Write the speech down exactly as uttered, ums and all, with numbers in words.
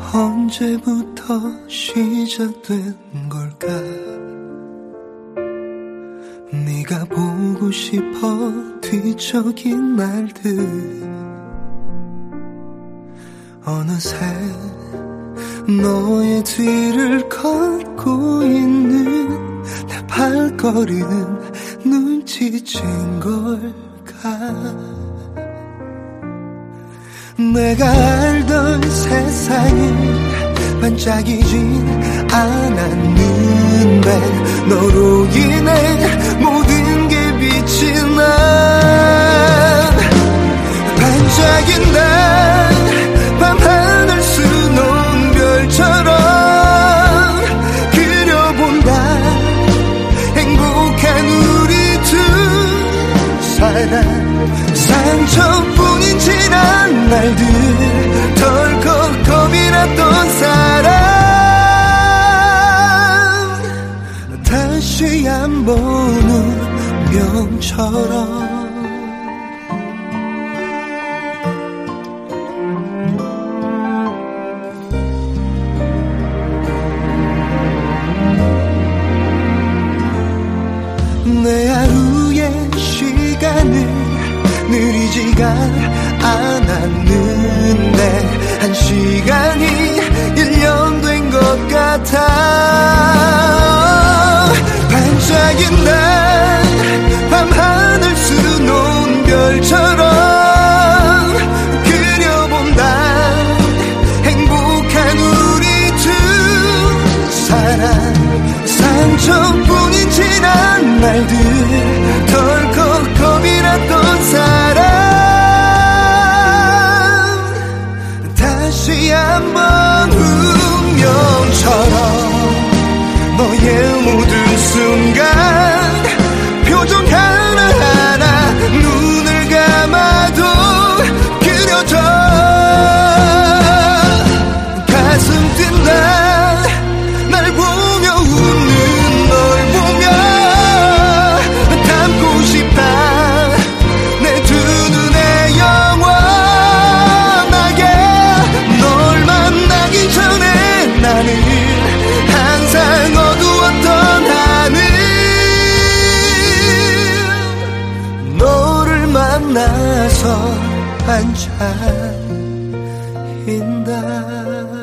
언제부터 시작된 걸까? 네가 보고 싶어 뒤척인 날들 어느새 너의 뒤를 걷고 있는 내 발걸음 눈치챈 걸까? 내가 알던 세상이 반짝이진 않았는데 너로 인해 모든 게 빛이 난 반짝인다 밤하늘 수놓은 별처럼 그려본다 행복한 우리 두 사람 상처뿐인 지난 날들 덜컥 겁이 났던 사람 다시 안 보는 운명처럼 내 하루의 시간을 느리지가 않았는데 한 시간이 일 년 된 것 같아 반짝인다 밤하늘 수놓은 별처럼 그려본다 행복한 우리 두 사람 상처뿐인 지난 날들 덜컥 겁이 났던 사람 다시 한번 운명처럼 너의 모든 순간 표정 하나하나 눈을 감아도 그려져 가슴 뛴다 날 보며 웃는 널 보며 닮고 싶다 내 두 눈에 영원하게 널 만나기 전에 나는 항상 어두웠던 하늘 너를 만나서 반짝인다